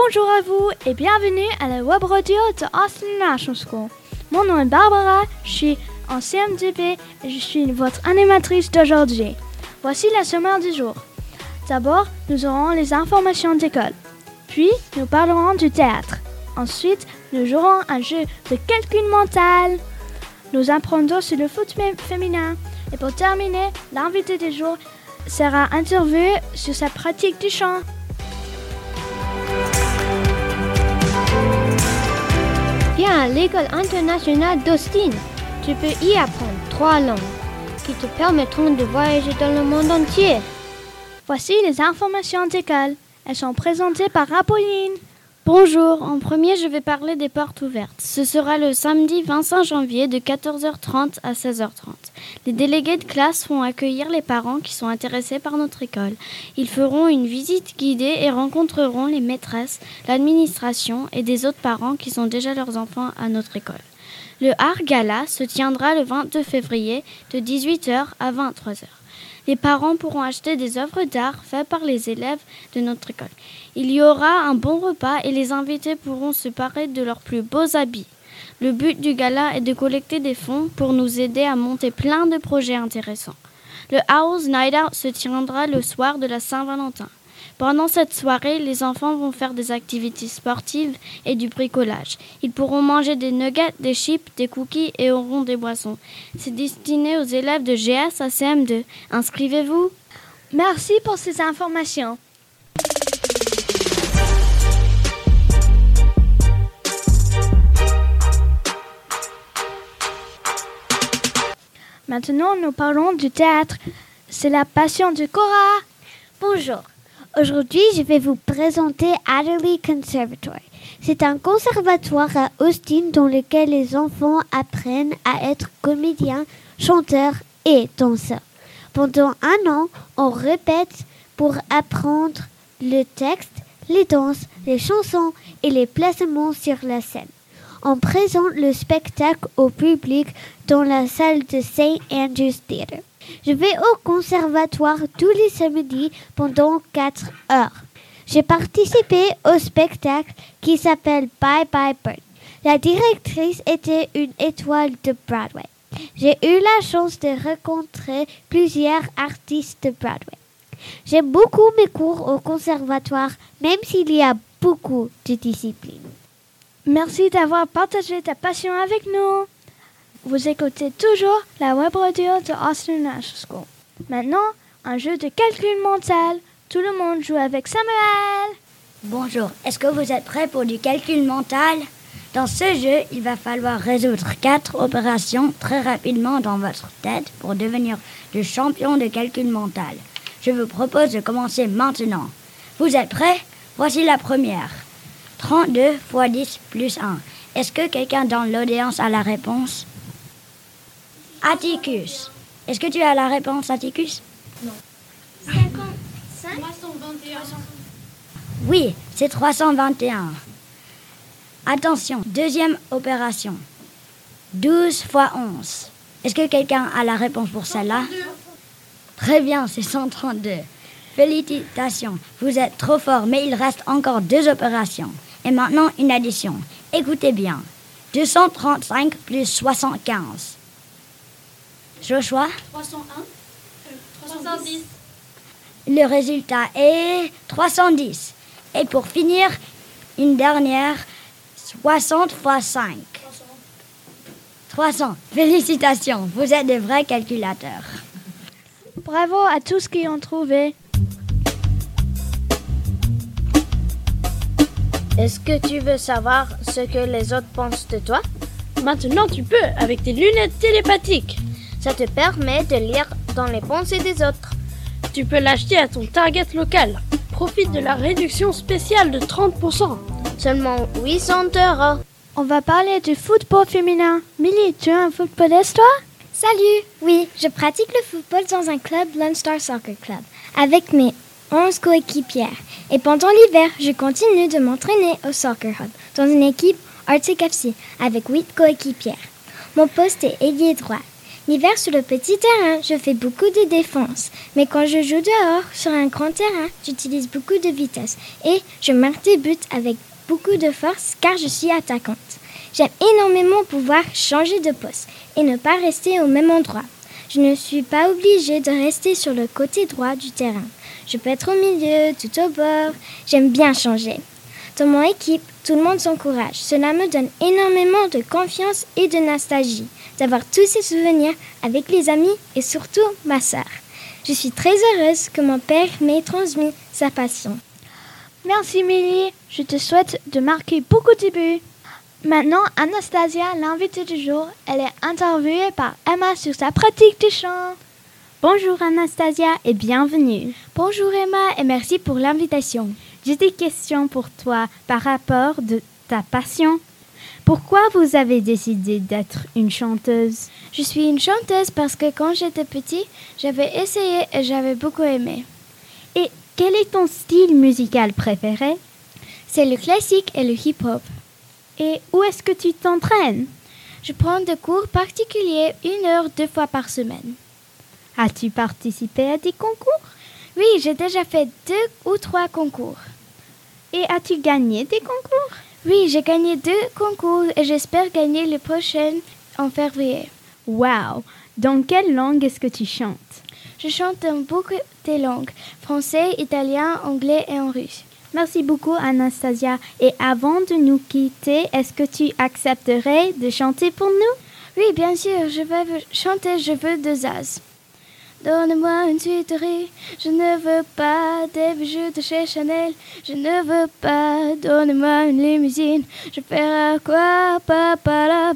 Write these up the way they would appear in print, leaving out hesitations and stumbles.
Bonjour à vous et bienvenue à la web radio de Austin National School. Mon nom est Barbara, je suis en CM2B et je suis votre animatrice d'aujourd'hui. Voici la sommaire du jour. D'abord, nous aurons les informations d'école. Puis, nous parlerons du théâtre. Ensuite, nous jouerons un jeu de calcul mental. Nous apprendrons sur le foot féminin. Et pour terminer, l'invité du jour sera interviewé sur sa pratique du chant. Viens à l'école internationale d'Austin. Tu peux y apprendre 3 langues qui te permettront de voyager dans le monde entier. Voici les informations d'école. Elles sont présentées par Apolline. Bonjour, en premier je vais parler des portes ouvertes. Ce sera le samedi 25 janvier de 14h30 à 16h30. Les délégués de classe vont accueillir les parents qui sont intéressés par notre école. Ils feront une visite guidée et rencontreront les maîtresses, l'administration et des autres parents qui sont déjà leurs enfants à notre école. Le Art Gala se tiendra le 22 février de 18h à 23h. Les parents pourront acheter des œuvres d'art faites par les élèves de notre école. Il y aura un bon repas et les invités pourront se parer de leurs plus beaux habits. Le but du gala est de collecter des fonds pour nous aider à monter plein de projets intéressants. Le Owls Night Out se tiendra le soir de la Saint-Valentin. Pendant cette soirée, les enfants vont faire des activités sportives et du bricolage. Ils pourront manger des nuggets, des chips, des cookies et auront des boissons. C'est destiné aux élèves de GS à CM2. Inscrivez-vous. Merci pour ces informations. Maintenant, nous parlons du théâtre. C'est la passion de Cora. Bonjour. Aujourd'hui, je vais vous présenter Adderley Conservatory. C'est un conservatoire à Austin dans lequel les enfants apprennent à être comédiens, chanteurs et danseurs. Pendant 1 an, on répète pour apprendre le texte, les danses, les chansons et les placements sur la scène. On présente le spectacle au public dans la salle de St. Andrew's Theatre. Je vais au conservatoire tous les samedis pendant 4 heures. J'ai participé au spectacle qui s'appelle Bye Bye Bird. La directrice était une étoile de Broadway. J'ai eu la chance de rencontrer plusieurs artistes de Broadway. J'aime beaucoup mes cours au conservatoire, même s'il y a beaucoup de disciplines. Merci d'avoir partagé ta passion avec nous. Vous écoutez toujours la web radio de Austin National School. Maintenant, un jeu de calcul mental. Tout le monde joue avec Samuel. Bonjour, est-ce que vous êtes prêts pour du calcul mental? Dans ce jeu, il va falloir résoudre 4 opérations très rapidement dans votre tête pour devenir le champion de calcul mental. Je vous propose de commencer maintenant. Vous êtes prêts? Voici la première. 32 x 10 plus 1. Est-ce que quelqu'un dans l'audience a la réponse? Atticus. Est-ce que tu as la réponse, Atticus? Non. 55 321. Oui, c'est 321. Attention, deuxième opération. 12 x 11. Est-ce que quelqu'un a la réponse pour celle-là? 132. Très bien, c'est 132. Félicitations, vous êtes trop fort, mais il reste encore 2 opérations. Et maintenant, une addition. Écoutez bien. 235 plus 75. Joshua? 301. 310. Le résultat est 310. Et pour finir, une dernière, 60 x 5. 300. Félicitations, vous êtes de vrais calculateurs. Bravo à tous qui ont trouvé. Est-ce que tu veux savoir ce que les autres pensent de toi? Maintenant tu peux, avec tes lunettes télépathiques. Ça te permet de lire dans les pensées des autres. Tu peux l'acheter à ton Target local. Profite de la réduction spéciale de 30%. Seulement 800 €. On va parler du football féminin. Millie, tu es un footballiste, toi? Salut! Oui, je pratique le football dans un club Lone Star Soccer Club avec mes 11 coéquipières. Et pendant l'hiver, je continue de m'entraîner au Soccer Hub dans une équipe Arctic FC avec 8 coéquipières. Mon poste est ailier droit. L'hiver sur le petit terrain, je fais beaucoup de défense. Mais quand je joue dehors, sur un grand terrain, j'utilise beaucoup de vitesse. Et je marque des buts avec beaucoup de force car je suis attaquante. J'aime énormément pouvoir changer de poste et ne pas rester au même endroit. Je ne suis pas obligée de rester sur le côté droit du terrain. Je peux être au milieu, tout au bord. J'aime bien changer. Dans mon équipe, tout le monde s'encourage. Cela me donne énormément de confiance et de nostalgie d'avoir tous ces souvenirs avec les amis et surtout ma sœur. Je suis très heureuse que mon père m'ait transmis sa passion. Merci Millie, je te souhaite de marquer beaucoup de buts. Maintenant, Anastasia, l'invitée du jour, elle est interviewée par Emma sur sa pratique du chant. Bonjour Anastasia et bienvenue. Bonjour Emma et merci pour l'invitation. J'ai des questions pour toi par rapport de ta passion. Pourquoi vous avez décidé d'être une chanteuse? Je suis une chanteuse parce que quand j'étais petite, j'avais essayé et j'avais beaucoup aimé. Et quel est ton style musical préféré? C'est le classique et le hip-hop. Et où est-ce que tu t'entraînes? Je prends des cours particuliers 1 heure 2 fois par semaine. As-tu participé à des concours? Oui, j'ai déjà fait 2 ou 3 concours. Et as-tu gagné des concours? Oui, j'ai gagné 2 concours et j'espère gagner le prochain en février. Wow! Dans quelle langue est-ce que tu chantes? Je chante dans beaucoup de langues, français, italien, anglais et en russe. Merci beaucoup Anastasia. Et avant de nous quitter, est-ce que tu accepterais de chanter pour nous? Oui, bien sûr, je vais chanter Je veux de Zaz. Donne-moi une suiterie, je ne veux pas des bijoux de chez Chanel, je ne veux pas, donne-moi une limousine, je ferai quoi, papa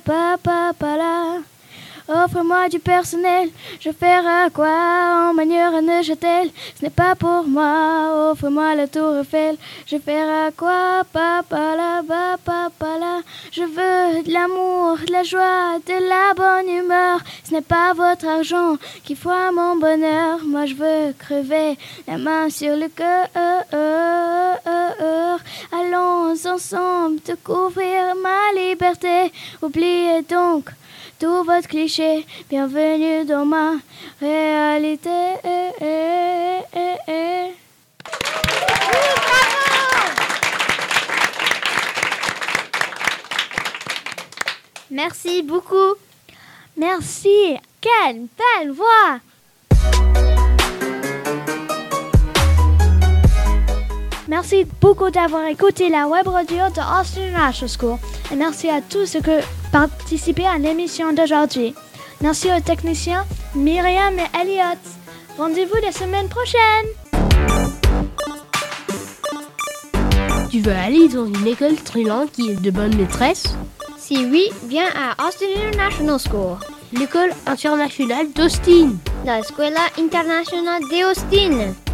la. Offre-moi du personnel, je ferai quoi en manière à Neuchâtel, ce n'est pas pour moi, offre-moi la tour Eiffel, je ferai quoi, papa la. Je veux de l'amour, de la joie, de la bonne humeur, ce n'est pas votre argent qui fera mon bonheur, moi je veux crever la main sur le cœur. Allons ensemble découvrir ma liberté, oubliez donc tout votre cliché, bienvenue dans ma réalité. Merci beaucoup. Merci. Quelle belle voix. Merci beaucoup d'avoir écouté la web radio de Austin National School et merci à tous ceux qui ont participé à l'émission d'aujourd'hui. Merci aux techniciens Myriam et Elliot. Rendez-vous la semaine prochaine. Tu veux aller dans une école trilingue qui est de bonne maîtresse? Si oui, viens à Austin International School. L'école internationale d'Austin. La Escuela Internacional de Austin.